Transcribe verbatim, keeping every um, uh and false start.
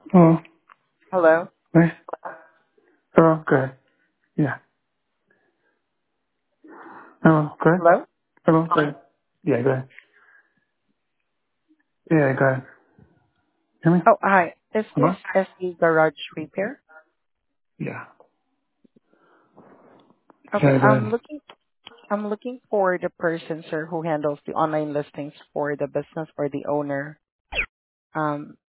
Oh, Hello? eh, oh, good. Yeah. Oh, good. Hello? Hello, good. Yeah, go ahead. Yeah, go ahead. Hear me? Oh, hi. Is this Hello? S D Garage Repair? Yeah. Okay, Yeah, go I'm ahead. looking I'm looking for the person, sir, who handles the online listings for the business or the owner. Um,